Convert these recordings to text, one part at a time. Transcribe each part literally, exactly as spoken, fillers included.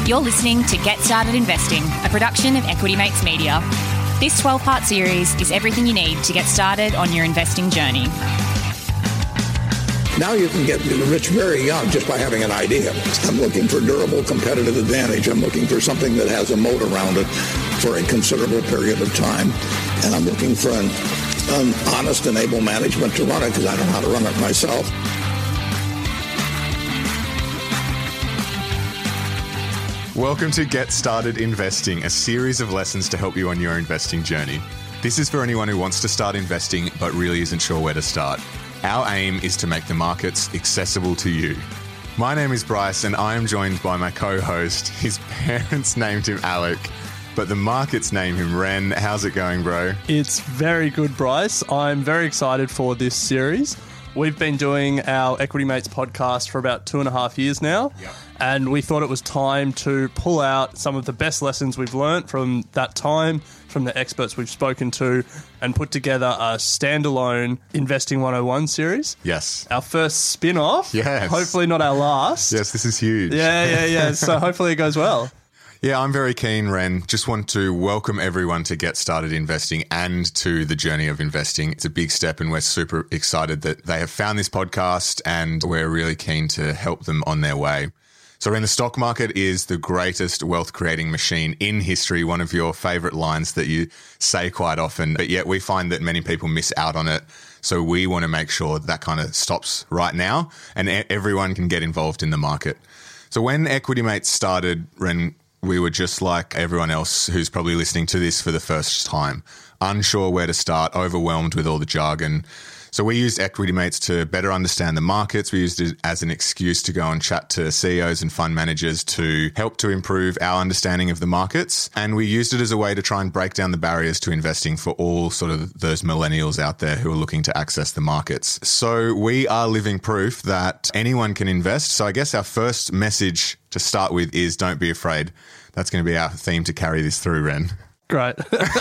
You're listening to Get Started Investing, a production of Equity Mates Media. This twelve-part series is everything you need to get started on your investing journey. Now you can get rich very young just by having an idea. I'm looking for durable competitive advantage. I'm looking for something that has a moat around it for a considerable period of time. And I'm looking for an, an honest and able management to run it because I don't know how to run it myself. Welcome to Get Started Investing, a series of lessons to help you on your investing journey. This is for anyone who wants to start investing but really isn't sure where to start. Our aim is to make the markets accessible to you. My name is Bryce and I am joined by my co-host. His parents named him Alec, but the markets name him Ren. How's it going, bro? It's very good, Bryce. I'm very excited for this series. We've been doing our Equity Mates podcast for about two and a half years now. Yep. And we thought it was time to pull out some of the best lessons we've learnt from that time, from the experts we've spoken to, and put together a standalone Investing one oh one series. Yes. Our first spin-off. Yes. Hopefully not our last. Yes, this is huge. Yeah, yeah, yeah. So hopefully it goes well. Yeah, I'm very keen, Ren. Just want to welcome everyone to Get Started Investing and to the journey of investing. It's a big step and we're super excited that they have found this podcast and we're really keen to help them on their way. So Ren, the stock market is the greatest wealth creating machine in history, one of your favorite lines that you say quite often, but yet we find that many people miss out on it. So we want to make sure that, that kind of stops right now and everyone can get involved in the market. So when Equity Mates started, Ren, we were just like everyone else who's probably listening to this for the first time, unsure where to start, overwhelmed with all the jargon. So we used Equity Mates to better understand the markets. We used it as an excuse to go and chat to C E Os and fund managers to help to improve our understanding of the markets. And we used it as a way to try and break down the barriers to investing for all sort of those millennials out there who are looking to access the markets. So we are living proof that anyone can invest. So I guess our first message to start with is don't be afraid. That's going to be our theme to carry this through, Ren. Great.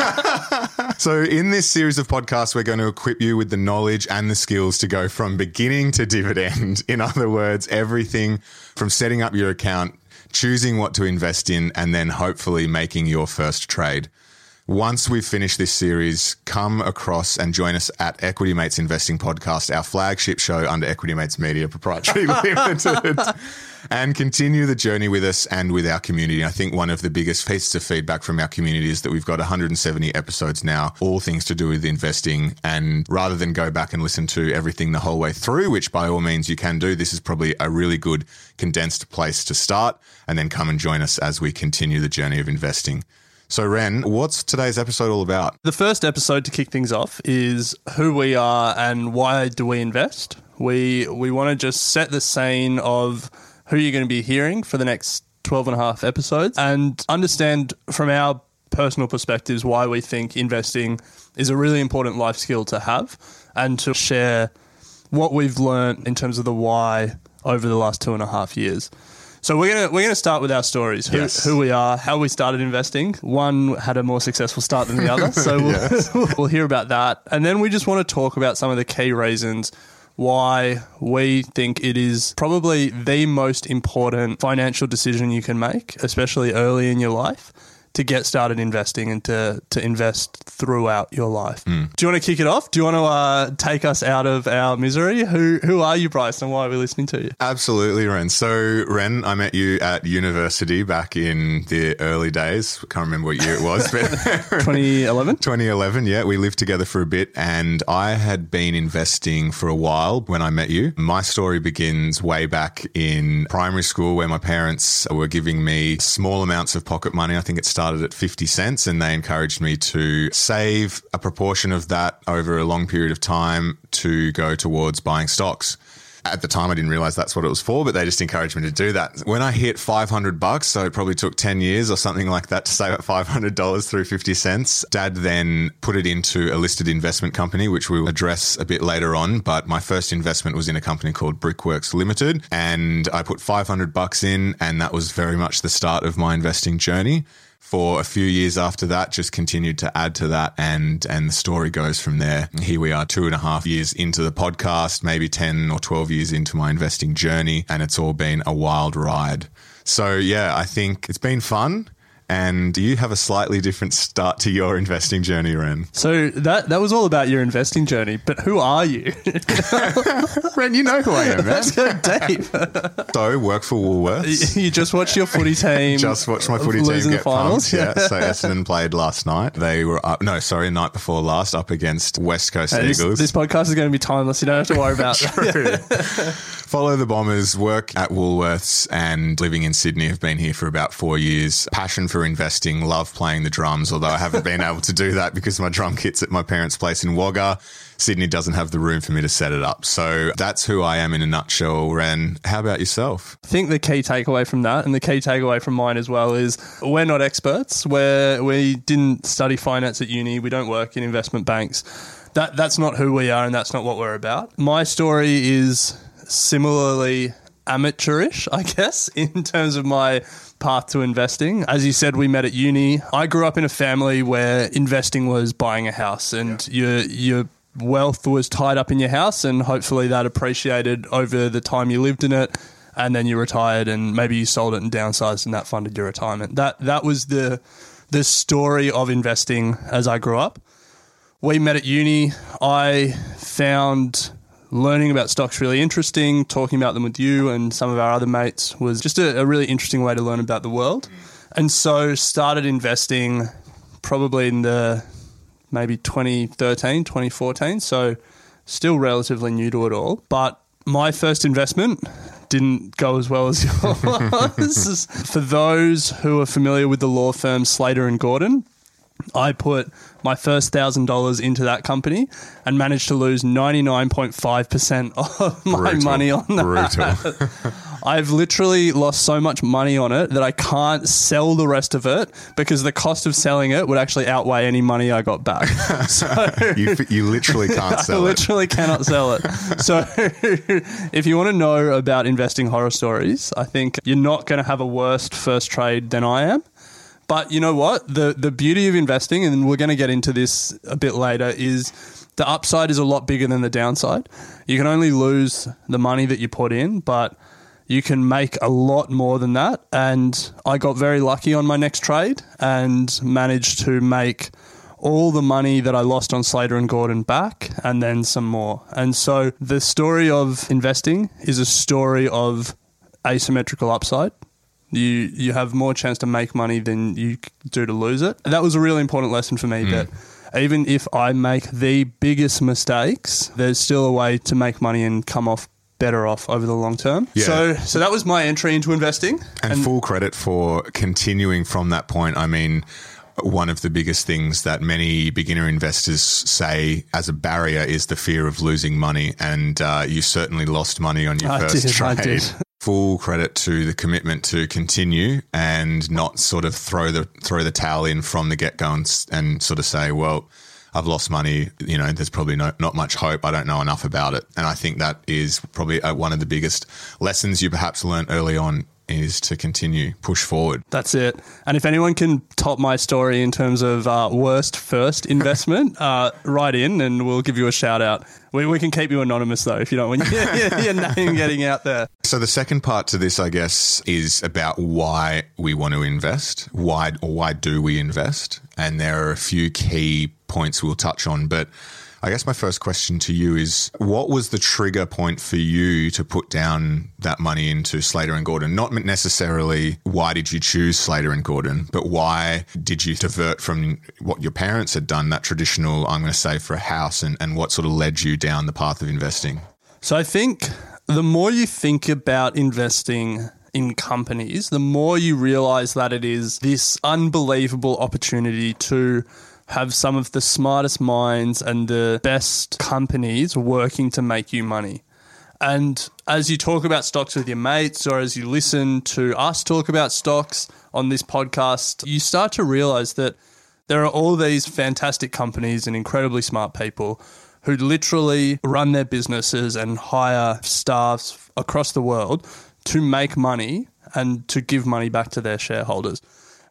So in this series of podcasts, we're going to equip you with the knowledge and the skills to go from beginning to dividend. In other words, everything from setting up your account, choosing what to invest in, and then hopefully making your first trade. Once we've finished this series, come across and join us at Equity Mates Investing Podcast, our flagship show under Equity Mates Media Proprietary Limited, and continue the journey with us and with our community. I think one of the biggest pieces of feedback from our community is that we've got one hundred seventy episodes now, all things to do with investing. And rather than go back and listen to everything the whole way through, which by all means you can do, this is probably a really good condensed place to start, and then come and join us as we continue the journey of investing. So Ren, what's today's episode all about? The first episode to kick things off is who we are and why do we invest. We we want to just set the scene of who you're going to be hearing for the next twelve and a half episodes and understand from our personal perspectives why we think investing is a really important life skill to have and to share what we've learned in terms of the why over the last two and a half years. So we're gonna we're gonna start with our stories, who, yes. who we are, how we started investing. One had a more successful start than the other, so we'll, yes. we'll hear about that, and then we just want to talk about some of the key reasons why we think it is probably the most important financial decision you can make, especially early in your life, to get started investing and to, to invest throughout your life. Mm. Do you want to kick it off? Do you want to uh, take us out of our misery? Who who are you, Bryce, and why are we listening to you? Absolutely, Ren. So, Ren, I met you at university back in the early days. I can't remember what year it was. But twenty eleven? twenty eleven, yeah. We lived together for a bit, and I had been investing for a while when I met you. My story begins way back in primary school where my parents were giving me small amounts of pocket money. I think it started at fifty cents, and they encouraged me to save a proportion of that over a long period of time to go towards buying stocks. At the time, I didn't realize that's what it was for, but they just encouraged me to do that. When I hit five hundred bucks, so it probably took ten years or something like that to save up five hundred dollars through fifty cents. Dad then put it into a listed investment company, which we'll address a bit later on. But my first investment was in a company called Brickworks Limited, and I put five hundred bucks in, and that was very much the start of my investing journey. For a few years after that, just continued to add to that, and and the story goes from there. Here we are, two and a half years into the podcast, maybe ten or twelve years into my investing journey, and it's all been a wild ride. So yeah, I think it's been fun. And you have a slightly different start to your investing journey, Ren. So that that was all about your investing journey, but who are you? Ren, you know who I am, man. Let's go deep. So, work for Woolworths. You just watched your footy team. Just watched my footy team get pumped. Yeah, so Essendon played last night. They were up, no, sorry, night before last, up against West Coast hey, Eagles. This, this podcast is going to be timeless. You don't have to worry about it. Follow the Bombers, work at Woolworths, and living in Sydney. Have been here for about four years. Passion for investing, love playing the drums, although I haven't been able to do that because my drum kit's at my parents' place in Wagga. Sydney doesn't have the room for me to set it up. So that's who I am in a nutshell, Ren. How about yourself? I think the key takeaway from that, and the key takeaway from mine as well, is we're not experts. We're, we didn't study finance at uni. We don't work in investment banks. That That's not who we are, and that's not what we're about. My story is similarly amateurish, I guess, in terms of my path to investing. As you said, we met at uni. I grew up in a family where investing was buying a house, and yeah. your your wealth was tied up in your house, and hopefully that appreciated over the time you lived in it, and then you retired, and maybe you sold it and downsized, and that funded your retirement. That that was the the story of investing as I grew up. We met at uni. I found learning about stocks really interesting. Talking about them with you and some of our other mates was just a, a really interesting way to learn about the world. And so started investing probably in the maybe twenty thirteen, twenty fourteen. So still relatively new to it all. But my first investment didn't go as well as yours. For those who are familiar with the law firm Slater and Gordon, I put my first one thousand dollars into that company and managed to lose ninety-nine point five percent of my Brutal. money on that. Brutal. I've literally lost so much money on it that I can't sell the rest of it because the cost of selling it would actually outweigh any money I got back. So you, you literally can't sell I it. I literally cannot sell it. So if you want to know about investing horror stories, I think you're not going to have a worse first trade than I am. But you know what? The the beauty of investing, and we're going to get into this a bit later, is the upside is a lot bigger than the downside. You can only lose the money that you put in, but you can make a lot more than that. And I got very lucky on my next trade and managed to make all the money that I lost on Slater and Gordon back, and then some more. And so the story of investing is a story of asymmetrical upside. You you have more chance to make money than you do to lose it. And that was a really important lesson for me, mm. that even if I make the biggest mistakes, there's still a way to make money and come off better off over the long term. Yeah. So so that was my entry into investing. And, and full credit for continuing from that point. I mean, one of the biggest things that many beginner investors say as a barrier is the fear of losing money. And uh, you certainly lost money on your I first did, trade. I did. Full credit to the commitment to continue and not sort of throw the throw the towel in from the get-go and, and sort of say, well, I've lost money, you know, there's probably no, not much hope. I don't know enough about it. And I think that is probably uh, one of the biggest lessons you perhaps learned early on, is to continue, push forward. That's it. And if anyone can top my story in terms of uh, worst first investment, uh, write in and we'll give you a shout out. We, we can keep you anonymous though if you don't want your, your name getting out there. So the second part to this, I guess, is about why we want to invest. Why or why do we invest? And there are a few key points we'll touch on, but I guess my first question to you is, what was the trigger point for you to put down that money into Slater and Gordon? Not necessarily why did you choose Slater and Gordon, but why did you divert from what your parents had done, that traditional, I'm going to save for a house, and, and what sort of led you down the path of investing? So I think the more you think about investing in companies, the more you realize that it is this unbelievable opportunity to have some of the smartest minds and the best companies working to make you money. And as you talk about stocks with your mates, or as you listen to us talk about stocks on this podcast, you start to realize that there are all these fantastic companies and incredibly smart people who literally run their businesses and hire staffs across the world to make money and to give money back to their shareholders.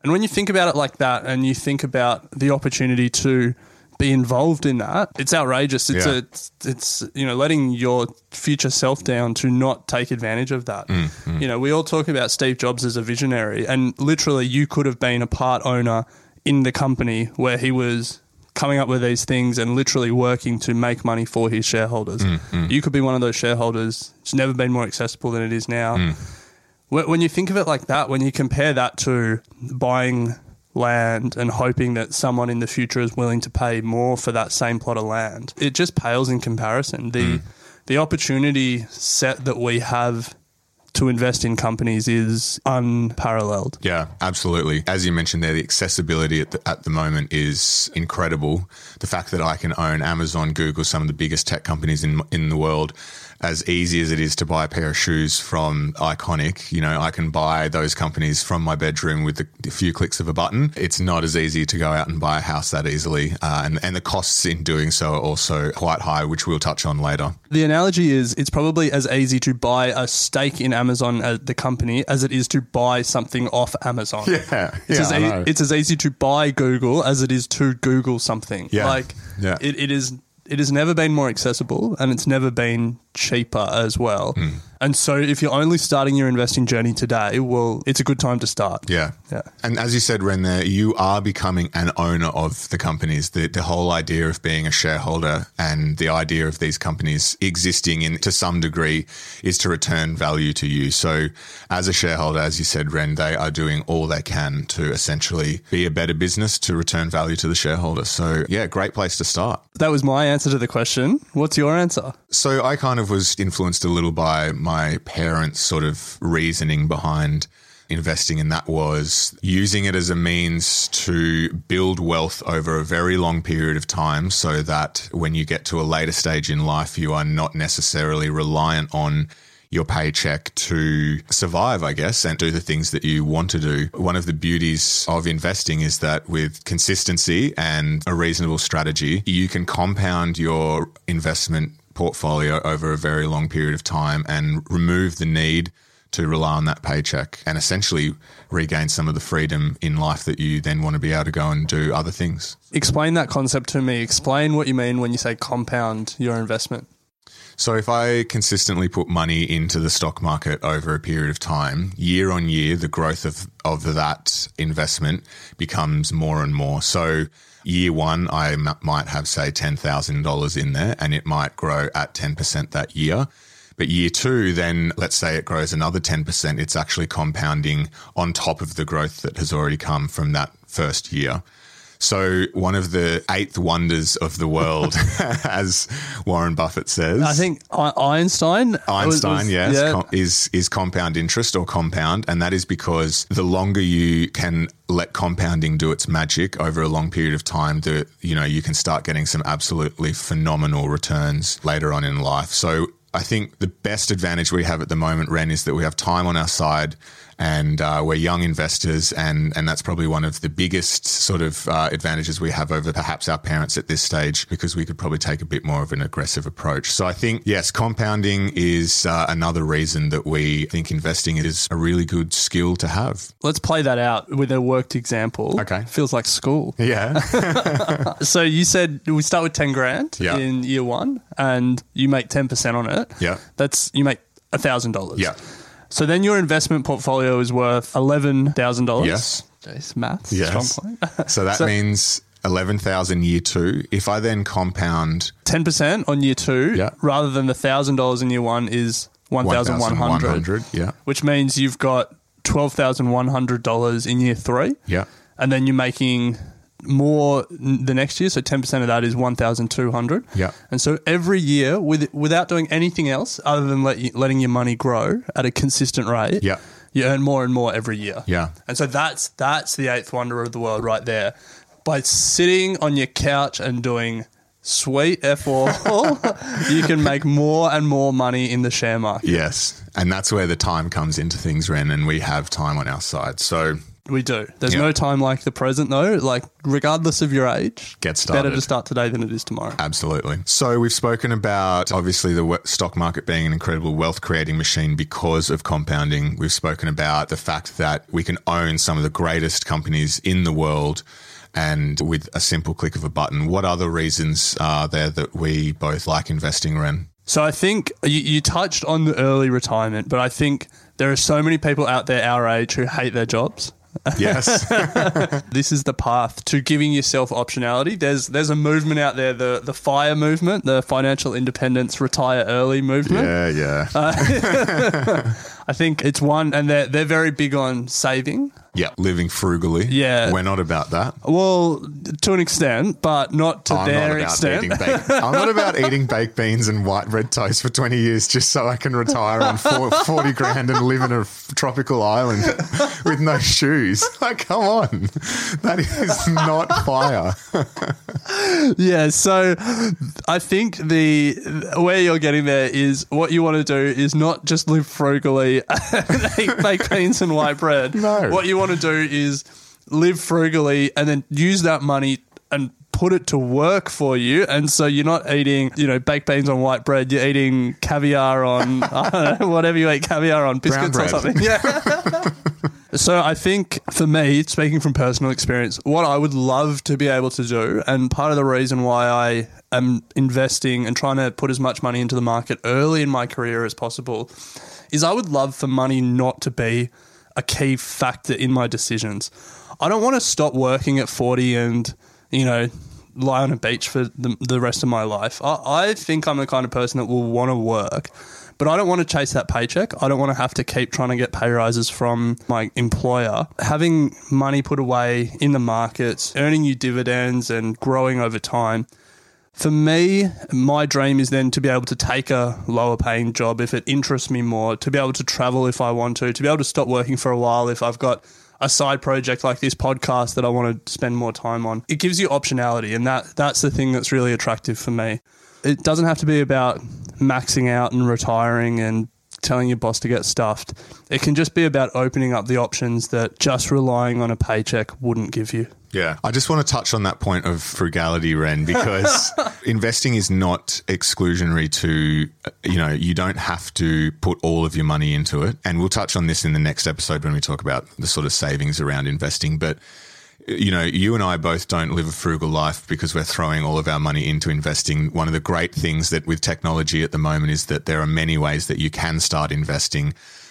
And when you think about it like that and you think about the opportunity to be involved in that, it's outrageous. It's Yeah. a, it's, it's, you know, letting your future self down to not take advantage of that. Mm, mm. You know, we all talk about Steve Jobs as a visionary, and literally you could have been a part owner in the company where he was coming up with these things and literally working to make money for his shareholders. Mm, mm. You could be one of those shareholders. It's never been more accessible than it is now. Mm. When when you think of it like that, when you compare that to buying land and hoping that someone in the future is willing to pay more for that same plot of land, it just pales in comparison. The Mm. the opportunity set that we have to invest in companies is unparalleled. Yeah, absolutely. As you mentioned there, the accessibility at the, at the moment is incredible. The fact that I can own Amazon, Google, some of the biggest tech companies in in the world, as easy as it is to buy a pair of shoes from Iconic, you know, I can buy those companies from my bedroom with a, a few clicks of a button. It's not as easy to go out and buy a house that easily. Uh, and, and the costs in doing so are also quite high, which we'll touch on later. The analogy is it's probably as easy to buy a stake in Amazon, as the company, as it is to buy something off Amazon. Yeah, It's, yeah, as, I e- know. it's as easy to buy Google as it is to Google something. Yeah, Like, yeah. It, it is. It has never been more accessible, and it's never been cheaper as well. Mm. And so if you're only starting your investing journey today, well, it's a good time to start. Yeah. Yeah. And as you said, Ren, there, you are becoming an owner of the companies. The, the whole idea of being a shareholder and the idea of these companies existing in to some degree is to return value to you. So as a shareholder, as you said, Ren, they are doing all they can to essentially be a better business to return value to the shareholder. So yeah, great place to start. That was my answer to the question. What's your answer? So I kind of was influenced a little by my parents' sort of reasoning behind investing, and that was using it as a means to build wealth over a very long period of time so that when you get to a later stage in life, you are not necessarily reliant on your paycheck to survive, I guess, and do the things that you want to do. One of the beauties of investing is that with consistency and a reasonable strategy, you can compound your investment portfolio over a very long period of time and remove the need to rely on that paycheck and essentially regain some of the freedom in life that you then want to be able to go and do other things. Explain that concept to me. Explain what you mean when you say compound your investment. So if I consistently put money into the stock market over a period of time, year on year, the growth of, of that investment becomes more and more. So year one, I m- might have, say, ten thousand dollars in there, and it might grow at ten percent that year. But year two, then let's say it grows another ten percent. It's actually compounding on top of the growth that has already come from that first year. So one of the eighth wonders of the world, as Warren Buffett says. I think I- Einstein. Einstein, was- yes, yeah. com- is is compound interest or compound, and that is because the longer you can let compounding do its magic over a long period of time, the you know you can start getting some absolutely phenomenal returns later on in life. So I think the best advantage we have at the moment, Ren, is that we have time on our side. And uh, we're young investors, and, and that's probably one of the biggest sort of uh, advantages we have over perhaps our parents at this stage, because we could probably take a bit more of an aggressive approach. So I think, yes, compounding is uh, another reason that we think investing is a really good skill to have. Let's play that out with a worked example. Okay. Feels like school. Yeah. So you said we start with ten grand Yeah. in year one, and you make ten percent on it. Yeah. That's, you make one thousand dollars. Yeah. So then your investment portfolio is worth eleven thousand dollars. Yes. Jeez, maths. Yes. Strong point. So that So- means eleven thousand year two. If I then compound ten percent on year two, Yeah. rather than the one thousand dollars in year one is one thousand one hundred dollars. yeah. Which means you've got twelve thousand one hundred dollars in year three. Yeah. And then you're making more n- the next year. So ten percent of that is one thousand two hundred dollars. Yeah. And so every year, with without doing anything else other than let you, letting your money grow at a consistent rate, Yeah. you earn more and more every year. Yeah. And so that's that's the eighth wonder of the world right there. By sitting on your couch and doing sweet F all, you can make more and more money in the share market. Yes. And that's where the time comes into things, Ren, and we have time on our side. So We do. There's Yep. no time like the present, though. Like, regardless of your age, Get started. better to start today than it is tomorrow. Absolutely. So we've spoken about obviously the we- stock market being an incredible wealth creating machine because of compounding. We've spoken about the fact that we can own some of the greatest companies in the world and with a simple click of a button. What other reasons are there that we both like investing, Ren? So I think you, you touched on the early retirement, but I think there are so many people out there our age who hate their jobs. Yes. This is the path to giving yourself optionality. There's there's a movement out there, the the FIRE movement, the financial independence retire early movement. Yeah, yeah. Uh, I think it's one, and they're they're very big on saving. Yeah, living frugally. Yeah. We're not about that. Well, to an extent, but not to I'm their not about extent. eating baked, I'm not about eating baked beans and white bread toast for twenty years just so I can retire on four, forty grand and live in a tropical island with no shoes. Like, come on. That is not FIRE. Yeah, so I think the where you're getting there is what you want to do is not just live frugally and eat baked beans and white bread. No. What you want to do is live frugally and then use that money and put it to work for you. And so you're not eating, you know, baked beans on white bread. You're eating caviar on, I don't know, whatever you eat caviar on, biscuits or something. Yeah. So I think for me, speaking from personal experience, what I would love to be able to do, and part of the reason why I am investing and trying to put as much money into the market early in my career as possible, is I would love for money not to be a key factor in my decisions. I don't want to stop working at forty and, you know, lie on a beach for the, the rest of my life. I, I think I'm the kind of person that will want to work, but I don't want to chase that paycheck. I don't want to have to keep trying to get pay rises from my employer. Having money put away in the markets, earning you dividends and growing over time. For me, my dream is then to be able to take a lower paying job if it interests me more, to be able to travel if I want to, to be able to stop working for a while if I've got a side project like this podcast that I want to spend more time on. It gives you optionality, and that that's the thing that's really attractive for me. It doesn't have to be about maxing out and retiring and telling your boss to get stuffed. It can just be about opening up the options that just relying on a paycheck wouldn't give you. Yeah. I just want to touch on that point of frugality, Ren, because investing is not exclusionary to, you know, you don't have to put all of your money into it. And we'll touch on this in the next episode when we talk about the sort of savings around investing. But, you know, you and I both don't live a frugal life because we're throwing all of our money into investing. One of the great things that with technology at the moment is that there are many ways that you can start investing.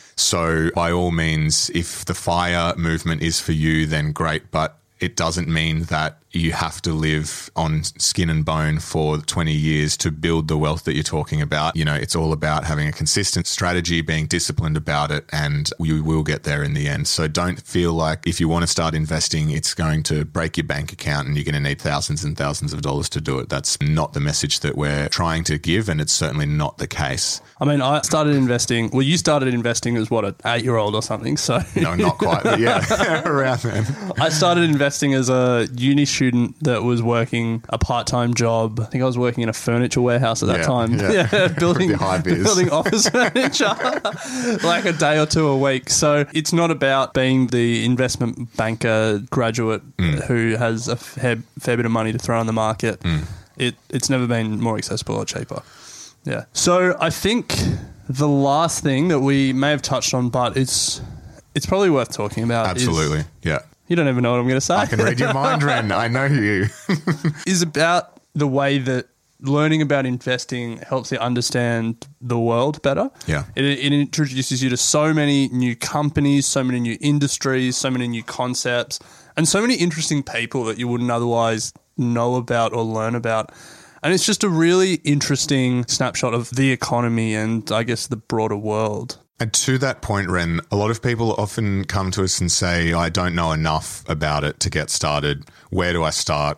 So by all means, if the FIRE movement is for you, then great. But it doesn't mean that you have to live on skin and bone for twenty years to build the wealth that you're talking about. You know, it's all about having a consistent strategy, being disciplined about it, and you will get there in the end. So don't feel like if you want to start investing, it's going to break your bank account and you're going to need thousands and thousands of dollars to do it. That's not the message that we're trying to give, and it's certainly not the case. I mean, I started investing, well, you started investing as what, an eight-year-old or something, so... No, not quite, but yeah, around then. I started investing as a uni student that was working a part-time job. I think I was working in a furniture warehouse at that Yeah, time. yeah. Yeah, building, The high vis. building office furniture like a day or two a week. So it's not about being the investment banker graduate Mm. who has a fair, fair bit of money to throw on the market. Mm. It It's never been more accessible or cheaper. Yeah. So I think the last thing that we may have touched on, but it's it's probably worth talking about. Absolutely, Is, yeah. you don't even know what I'm going to say. I can read your mind, Ren. I know you. Is about the way that learning about investing helps you understand the world better. Yeah. It, it introduces you to so many new companies, so many new industries, so many new concepts, and so many interesting people that you wouldn't otherwise know about or learn about. And it's just a really interesting snapshot of the economy and, I guess, the broader world. And to that point, Ren, a lot of people often come to us and say, I don't know enough about it to get started. Where do I start?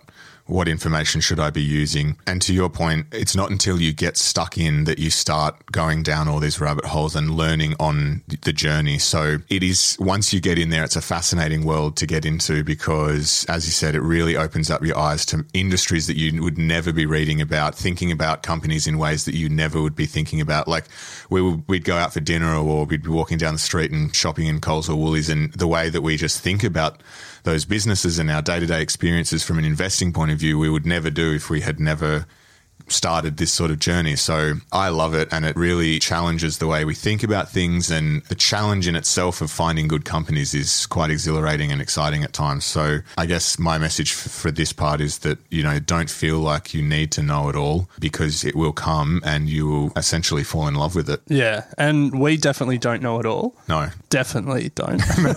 what information should I be using? And to your point, it's not until you get stuck in that you start going down all these rabbit holes and learning on the journey. So it is, once you get in there, it's a fascinating world to get into because, as you said, it really opens up your eyes to industries that you would never be reading about, thinking about companies in ways that you never would be thinking about. Like we would, we'd go out for dinner or we'd be walking down the street and shopping in Coles or Woolies, and the way that we just think about those businesses and our day-to-day experiences from an investing point of view, we would never do if we had never started this sort of journey. So I love it, and it really challenges the way we think about things, and the challenge in itself of finding good companies is quite exhilarating and exciting at times. So I guess my message f- for this part is that, you know, don't feel like you need to know it all, because it will come and you will essentially fall in love with it. Yeah, and we definitely don't know it all. No. Definitely don't. No.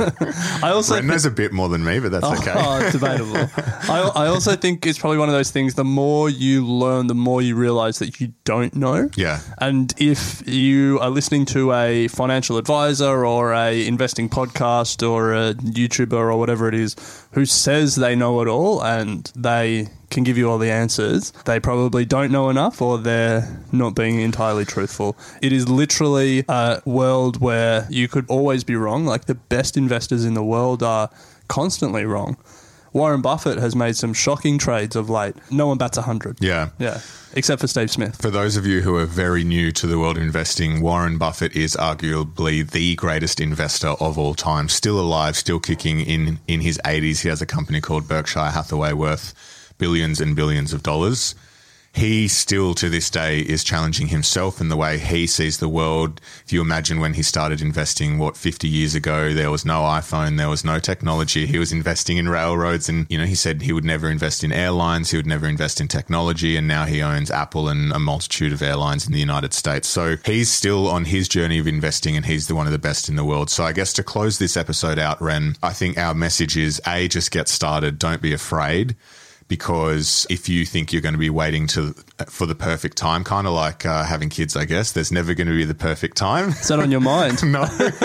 I also Ren knows a bit more than me, but that's oh, okay. Oh, it's debatable. I, I also think it's probably one of those things, the more you learn, the more you realize that you don't know. Yeah. And if you are listening to a financial advisor or a investing podcast or a YouTuber or whatever it is who says they know it all and they can give you all the answers, they probably don't know enough or they're not being entirely truthful. It is literally a world where you could always be wrong. Like the best investors in the world are constantly wrong. Warren Buffett has made some shocking trades of late. No one bats one hundred. Yeah. Yeah. Except for Steve Smith. For those of you who are very new to the world of investing, Warren Buffett is arguably the greatest investor of all time. Still alive, still kicking in, in his eighties. He has a company called Berkshire Hathaway worth billions and billions of dollars. He still, to this day, is challenging himself in the way he sees the world. If you imagine when he started investing, what, fifty years ago, there was no iPhone, there was no technology. He was investing in railroads and, you know, he said he would never invest in airlines, he would never invest in technology, and now he owns Apple and a multitude of airlines in the United States. So he's still on his journey of investing and he's the one of the best in the world. So I guess to close this episode out, Ren, I think our message is, A, just get started. Don't be afraid. Because if you think you're going to be waiting to for the perfect time, kind of like uh, having kids, I guess, there's never going to be the perfect time. Is that on your mind? No.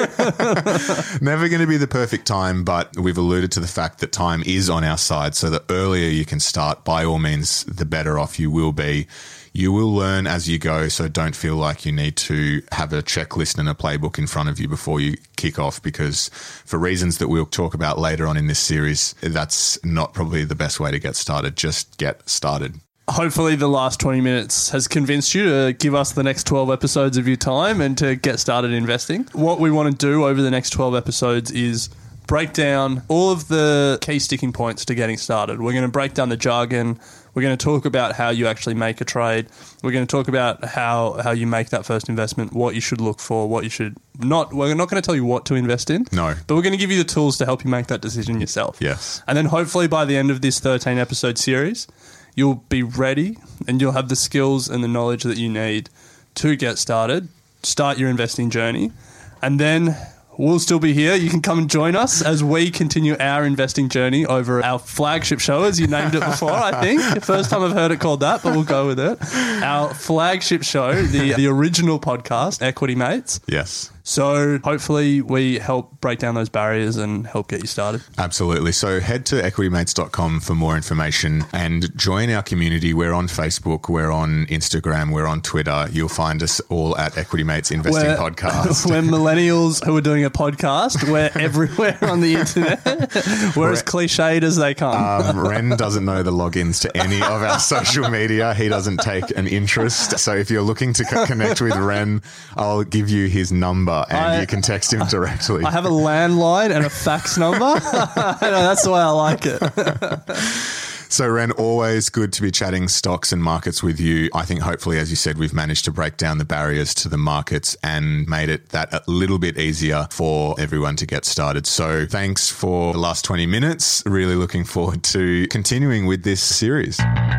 Never going to be the perfect time, but we've alluded to the fact that time is on our side. So the earlier you can start, by all means, the better off you will be. You will learn as you go, so don't feel like you need to have a checklist and a playbook in front of you before you kick off, because for reasons that we'll talk about later on in this series, that's not probably the best way to get started. Just get started. Hopefully the last twenty minutes has convinced you to give us the next twelve episodes of your time and to get started investing. What we want to do over the next twelve episodes is break down all of the key sticking points to getting started. We're going to break down the jargon. We're going to talk about how you actually make a trade. We're going to talk about how, how you make that first investment, what you should look for, what you should not. We're not going to tell you what to invest in. No. But we're going to give you the tools to help you make that decision yourself. Yes. And then hopefully by the end of this thirteen episode series, you'll be ready and you'll have the skills and the knowledge that you need to get started, start your investing journey, and then we'll still be here. You can come and join us as we continue our investing journey over our flagship show, as you named it before, I think. First time I've heard it called that, but we'll go with it. Our flagship show, the, the original podcast, Equity Mates. Yes. So hopefully we help break down those barriers and help get you started. Absolutely. So head to equity mates dot com for more information and join our community. We're on Facebook, we're on Instagram, we're on Twitter. You'll find us all at Equity Mates Investing we're, Podcast. We're millennials who are doing a podcast. We're everywhere on the internet. We're Ren, as cliched as they come. Um, Ren doesn't know the logins to any of our social media. He doesn't take an interest. So if you're looking to co- connect with Ren, I'll give you his number. And I, you can text him directly. I have a landline and a fax number. That's the way I like it. So, Ren, always good to be chatting stocks and markets with you. I think hopefully, as you said, we've managed to break down the barriers to the markets and made it that a little bit easier for everyone to get started. So thanks for the last twenty minutes. Really looking forward to continuing with this series.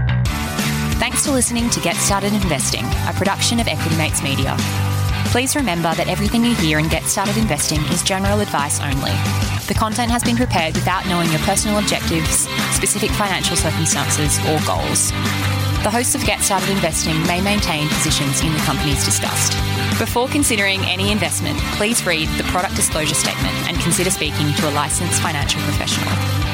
Thanks for listening to Get Started Investing, a production of Equity Mates Media. Please remember that everything you hear in Get Started Investing is general advice only. The content has been prepared without knowing your personal objectives, specific financial circumstances, or goals. The hosts of Get Started Investing may maintain positions in the companies discussed. Before considering any investment, please read the product disclosure statement and consider speaking to a licensed financial professional.